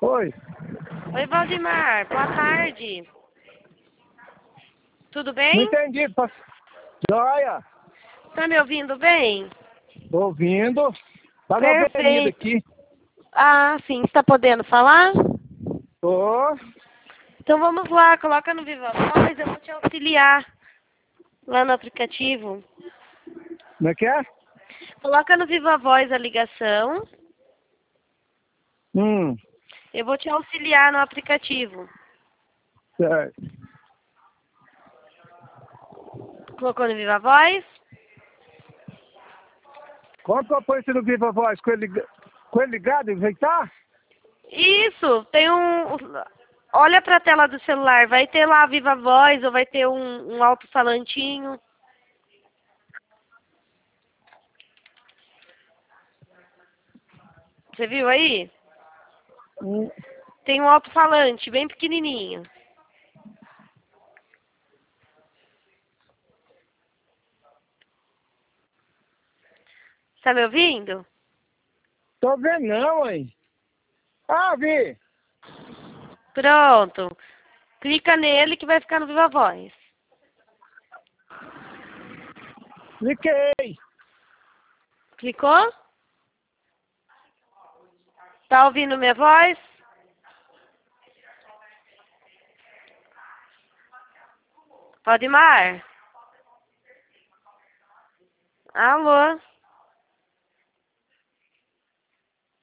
Oi, Oi, Valdemar. Boa tarde. Tudo não bem? entendi. Joia, Tá me ouvindo bem? tô ouvindo. Tá na avenida Perfeito. aqui. Ah, sim. Está podendo falar? Tô. Então vamos lá. Coloca no Viva Voz. Eu vou te auxiliar lá no aplicativo. Como é que é? Coloca no Viva Voz a ligação. Hum, Eu vou te auxiliar no aplicativo. certo. Colocou no Viva Voz? Como que eu ponho esse no Viva Voz? Com ele ligado, enfeitar? Isso. Tem Olha para a tela do celular. Vai ter lá a Viva Voz ou vai ter um alto-falantinho. Você viu aí? Hum, Tem um alto-falante bem pequenininho. Tá me ouvindo? tô vendo não, hein? Ah, vi. Pronto. Clica nele que vai ficar no Viva Voz. Cliquei. Clicou? Tá ouvindo minha voz? Valdemar? Alô?